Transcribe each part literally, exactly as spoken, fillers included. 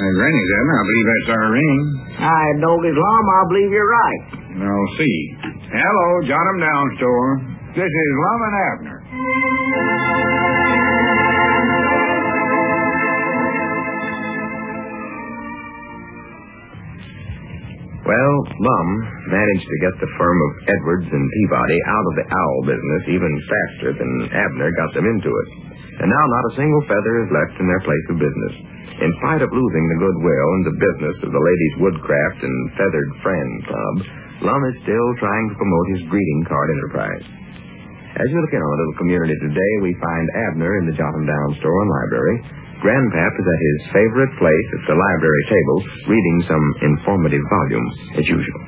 Granny's, Abner. I believe that's our ring. I dog Islam, I believe you're right. I'll see. Hello, Jot 'em Down store. This is Lum and Abner. Well, Lum managed to get the firm of Edwards and Peabody out of the owl business even faster than Abner got them into it. And now not a single feather is left in their place of business. In spite of losing the goodwill and the business of the Ladies' Woodcraft and Feathered Friend Club, Lum is still trying to promote his greeting card enterprise. As you look in on the little community today, we find Abner in the Jot 'em Down store and library. Grandpap is at his favorite place at the library table, reading some informative volumes, as usual.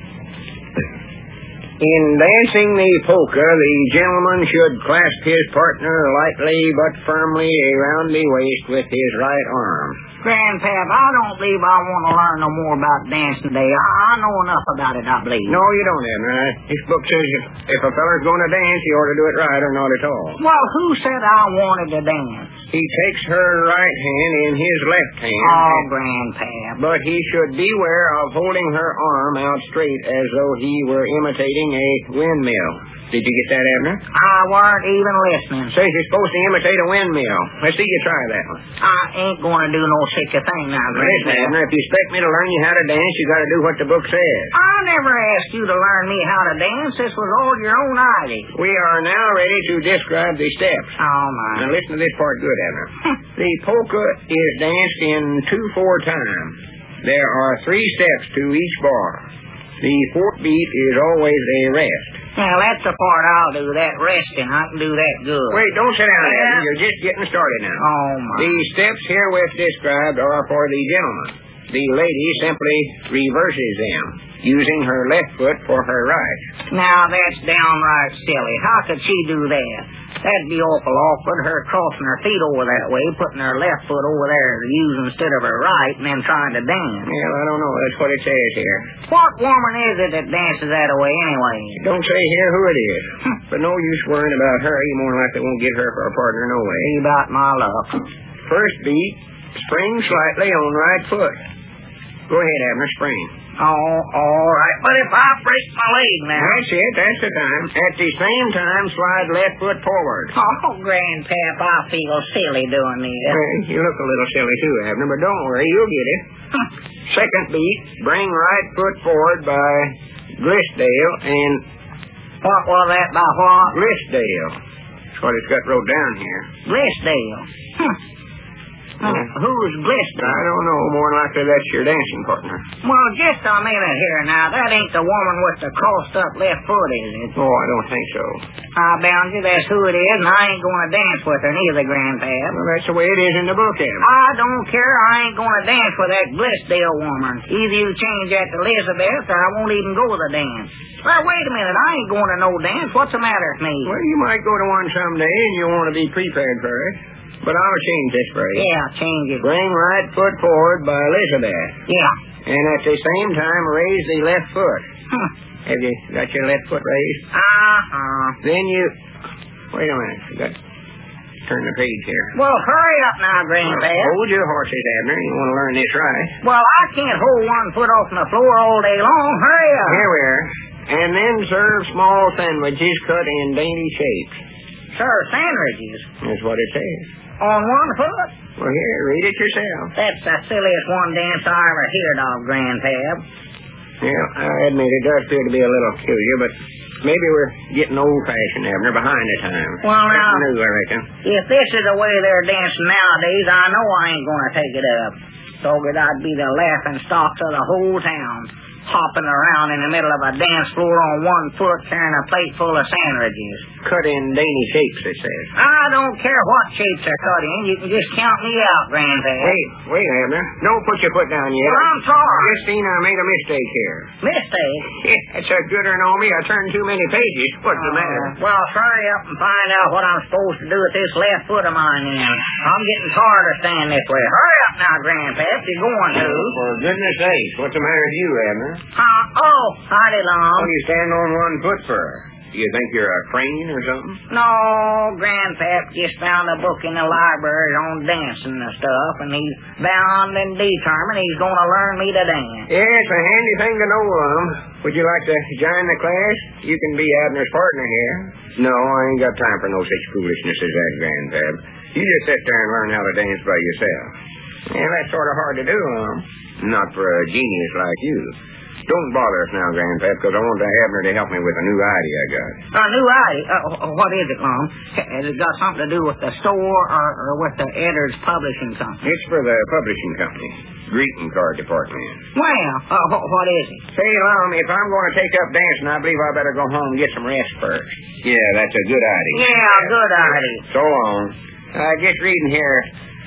In dancing the polka, the gentleman should clasp his partner lightly but firmly around the waist with his right arm. Grandpap, I don't believe I want to learn no more about dancing today. I, I know enough about it, I believe. No, you don't, Abner. This book says if, if a feller's going to dance, he ought to do it right or not at all. Well, who said I wanted to dance? He takes her right hand in his left hand. Oh, Grandpap. But he should beware of holding her arm out straight as though he were imitating a windmill. Did you get that, Abner? I weren't even listening. Says you're supposed to imitate a windmill. Let's see you try that one. I ain't going to do no such a thing now, Grandpap. Listen, Abner, if you expect me to learn you how to dance, you got to do what the book says. I never asked you to learn me how to dance. This was all your own idea. We are now ready to describe the steps. Oh, my. Now listen to this part good, Abner. The polka is danced in two-four time. There are three steps to each bar. The fourth beat is always a rest. Now, that's the part I'll do, that resting. I can do that good. Wait, don't sit down, Abner. You're just getting started now. Oh, my. The steps herewith described are for the gentleman. The lady simply reverses them, using her left foot for her right. Now, that's downright silly. How could she do that? That'd be awful awkward, her crossing her feet over that way, putting her left foot over there to use instead of her right, and then trying to dance. Well, I don't know. That's what it says here. What woman is it that dances that way anyway? Don't say here who it is. But no use worrying about her. You more likely won't get her for a partner no way. See about my luck. First beat, spring slightly on right foot. Go ahead, Abner, spring. Oh, all right. But if I break my leg now... That's it. That's the time. At the same time, slide left foot forward. Oh, Grandpap, I feel silly doing this. Well, you look a little silly, too, Abner, but don't worry. You'll get it. Second beat, bring right foot forward by Glisdale and... What was that by what? Glisdale. That's what it's got wrote down here. Glisdale. Hm. Uh, who's Glisdale? I don't know. More likely that's your dancing partner. Well, just a minute here now. That ain't the woman with the crossed-up left foot, is it? Oh, I don't think so. I bound you that's who it is, and I ain't going to dance with her neither, Grandpap. Well, that's the way it is in the book, Abner. I don't care. I ain't going to dance with that Glisdale woman. Either you change that to Elizabeth, or I won't even go to the dance. Well, wait a minute. I ain't going to no dance. What's the matter with me? Well, you might go to one someday, and you'll want to be prepared for it. But I'll change this for you. Yeah, change it. Bring right foot forward by Elizabeth. Yeah. And at the same time, raise the left foot. Huh. Have you got your left foot raised? Uh-huh. Then you... Wait a minute. You got to turn the page here. Well, hurry up now, Grandpap. Hold your horses, Abner. You want to learn this right. Well, I can't hold one foot off the floor all day long. Hurry up. Here we are. And then serve small sandwiches cut in dainty shapes. Sir, sandwiches? That's what it says. On one foot? Well, here, read it yourself. That's the silliest one dance I ever heard of, Grandpap. Yeah, I admit it does appear to be a little peculiar, but maybe we're getting old-fashioned, Abner, behind the times. Well, now, new, I reckon. If this is the way they're dancing nowadays, I know I ain't going to take it up. Figured I'd be the laughing stock of the whole town, hopping around in the middle of a dance floor on one foot carrying a plate full of sandwiches. Cut in dainty shapes, it says. I don't care what shapes they're cut in. You can just count me out, Grandpap. Wait, wait, Abner. Don't put your foot down yet. Well, I'm sorry. Christine, I made a mistake here. Mistake? That's a good or no me. I turned too many pages. What's the uh, matter? Well, hurry up and find out what I'm supposed to do with this left foot of mine then. I'm getting tired of standing this way. Hurry up now, Grandpap. You're going to. For goodness sake, what's the matter with you, Abner? Uh, oh, howdy, Long. Oh, you stand on one foot for? Do you think you're a crane or something? No, Grandpap just found a book in the library on dancing and stuff, and he's bound and determined he's going to learn me to dance. Yeah, it's a handy thing to know, Lum. Would you like to join the class? You can be Abner's partner here. No, I ain't got time for no such foolishness as that, Grandpap. You just sit there and learn how to dance by yourself. Yeah, that's sort of hard to do, Lum. Not for a genius like you. Don't bother us now, Grandpap, because I want to Abner to help me with a new idea I got. A new idea? Uh, what is it, Mom? Has it got something to do with the store or, or with the Edwards Publishing Company? It's for the publishing company. Greeting card department. Well, uh, what, what is it? Say, Lum, if I'm going to take up dancing, I believe I better go home and get some rest first. Yeah, that's a good idea. Yeah, good idea. So long. Uh, just reading here.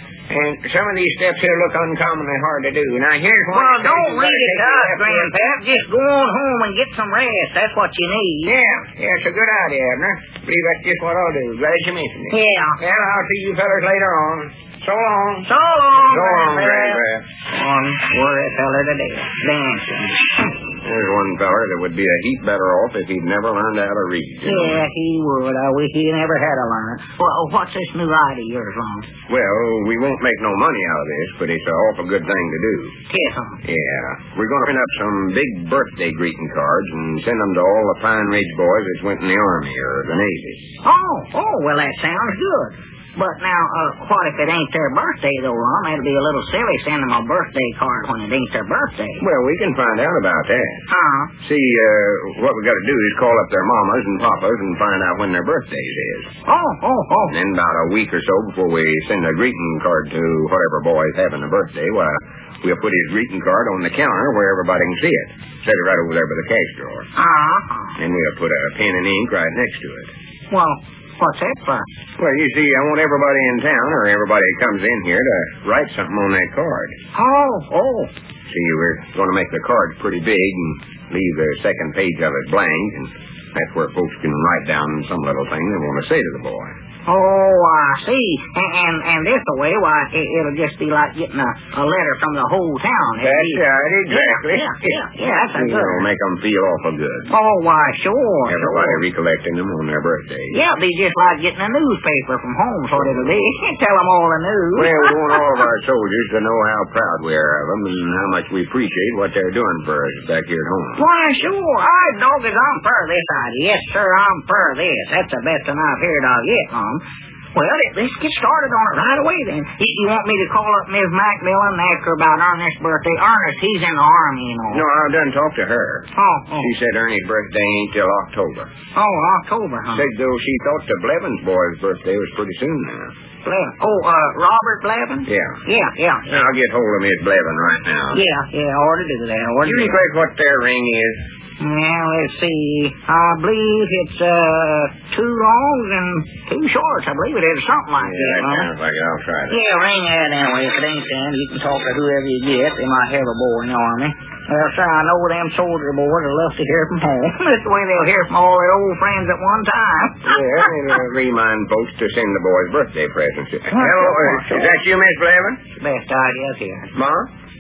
And some of these steps here look uncommonly hard to do. Now, here's one. Well, don't read it to us, Grandpap. Just go on home and get some rest. That's what you need. Yeah, yeah, it's a good idea, Abner. I believe that's just what I'll do. Glad you mentioned it. Yeah. Well, I'll see you fellas later on. So long. So long, So long, Grandpap. One worry feller today. Dancing. There's one feller that would be a heap better off if he'd never learned how to read. Yeah, he would. I wish he never had to learn. Well, what's this new idea of yours, Lum? Well, we won't make no money out of this, but it's an awful good thing to do. Kiss him. Yeah. We're going to print up some big birthday greeting cards and send them to all the Pine Ridge boys that went in the Army or the Navy. Oh, oh, well, that sounds good. But now, uh, what if it ain't their birthday, though, Lum? That'd be a little silly sending them a birthday card when it ain't their birthday. Well, we can find out about that. Uh-huh. See, uh, what we got to do is call up their mamas and papas and find out when their birthdays is. Oh, oh, oh. And then about a week or so before we send a greeting card to whatever boy's having a birthday, why, we'll put his greeting card on the counter where everybody can see it. Set it right over there by the cash drawer. Uh-huh. Then we'll put a pen and ink right next to it. Well, what's that for? Well, you see, I want everybody in town or everybody that comes in here to write something on that card. Oh, oh. See, we're going to make the card pretty big and leave the second page of it blank, and that's where folks can write down some little thing they want to say to the boy. Oh, I see. And and, and this way, why, it, it'll just be like getting a, a letter from the whole town. It'll That's be, right, exactly. Yeah, yeah, yeah, yeah that's a good It'll one. make them feel awful good. Oh, why, sure. Everybody sure. recollecting them on their birthday. Yeah, it'll be just like getting a newspaper from home, sort of it'll be. Tell them all the news. Well, we want all of our soldiers to know how proud we are of them and how much we appreciate what they're doing for us back here at home. Why, sure. I dog is I'm for this idea. Yes, sir, I'm for this. That's the best one I've heard of yet, Mom. Well, let's get started on it right away, then. You, you want me to call up Miss Macmillan and ask her about Ernest's birthday? Ernest, he's in the Army, you know. No, I've done talked to her. Oh, oh. She said Ernie's birthday ain't till October. Oh, October, huh? Said, though, she thought the Blevins boy's birthday was pretty soon now. Blevin. Oh, uh, Robert Blevin? Yeah. Yeah, yeah. yeah. I'll get hold of Miss Blevin right now. Yeah, yeah, I ought to do that. Ought to You do that. reflect what their ring is? Well, let's see. I believe it's, uh, two longs and two shorts. I believe it is something like Yeah, that. that huh? sounds like it. I'll try that. Yeah, ring that anyway. If it ain't then, you can talk to whoever you get. They might have a boy in the Army. Well, sir, I know them soldier boys will love to hear from home. That's the way they'll hear from all their old friends at one time. Yeah, and uh, remind folks to send the boys birthday presents. Sure, Hello, sure, uh, sure. is that you, Miss Blevin? Best idea here. Ma?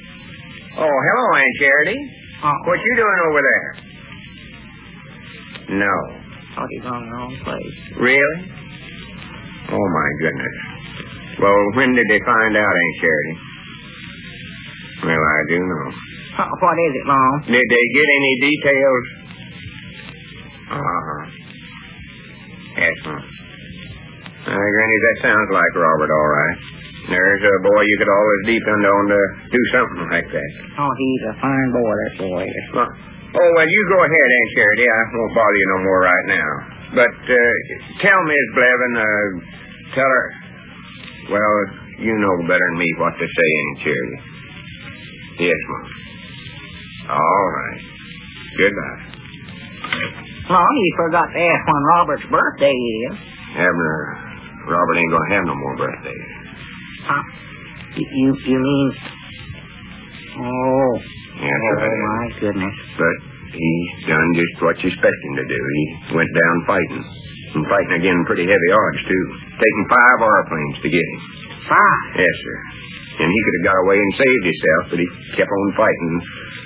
Oh, hello, Aunt Charity. Oh, What you doing over there? No. thought he's on the wrong place. Really? Oh, my goodness. Well, when did they find out, Aunt Charity? Well, I do know. Uh, what is it, Mom? Did they get any details? Uh-huh. Yes, Mom. Uh, Granny, that sounds like Robert, all right. There's a boy you could always depend on to do something like that. Oh, he's a fine boy, that boy is. Well, oh, well, you go ahead, Aunt Charity. I won't bother you no more right now. But uh, tell Miss Blevin, uh, tell her, well, you know better than me what to say, Aunt Charity. Yes, Mom. All right. Goodbye. Mom, you forgot to ask when Robert's birthday is. Abner, Robert ain't gonna have no more birthdays. Huh? You, you, you mean... Oh. Yes, oh, right. my goodness. But he's done just what you expect him to do. He went down fighting. And fighting again pretty heavy odds, too. Taking five airplanes to get him. Five? Yes, sir. And he could have got away and saved himself, but he kept on fighting.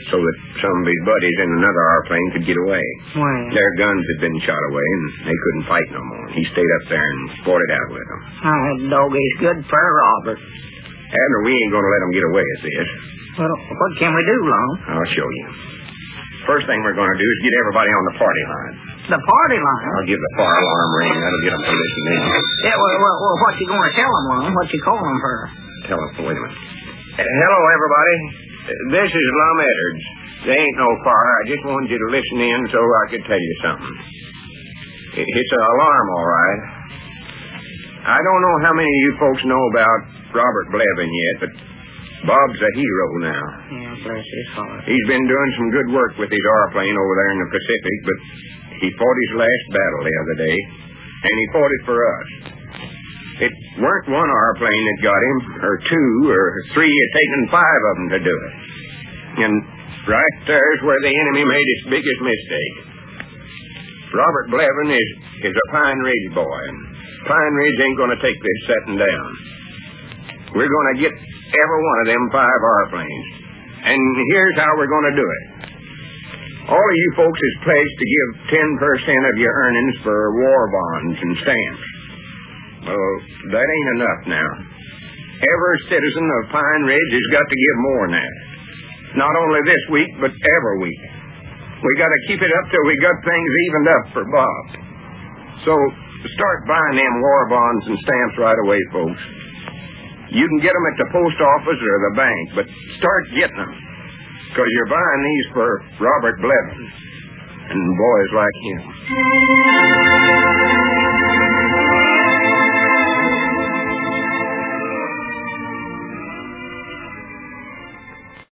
so that some of his buddies in another airplane could get away. Well, Their guns had been shot away, and they couldn't fight no more. He stayed up there and fought it out with them. oh, that dog is good for Robert. Abner, we ain't going to let them get away with this. Well, what can we do, Lum? I'll show you. First thing we're going to do is get everybody on the party line. The party line? I'll give the fire alarm ring. That'll get them to listen in. Yeah, well, well, well what you going to tell them, Lum? What you calling them for? Tell them, wait a minute. Uh, hello, everybody. Uh, this is Lum Edwards. There ain't no fire. I just wanted you to listen in so I could tell you something. It, it's an alarm, all right. I don't know how many of you folks know about Robert Blevin yet, but Bob's a hero now. Yeah, bless his heart. He's been doing some good work with his airplane over there in the Pacific, but he fought his last battle the other day, and he fought it for us. It weren't one airplane that got him, or two, or three. It's taken five of them to do it. And right there's where the enemy made its biggest mistake. Robert Blevin is, is a Pine Ridge boy, and Pine Ridge ain't going to take this setting down. We're going to get every one of them five airplanes. And here's how we're going to do it. All of you folks is pledged to give ten percent of your earnings for war bonds and stamps. Well, that ain't enough now. Every citizen of Pine Ridge has got to give more than that. Not only this week, but every week. We got to keep it up till we got things evened up for Bob. So start buying them war bonds and stamps right away, folks. You can get them at the post office or the bank, but start getting them. Because you're buying these for Robert Blevin and boys like him.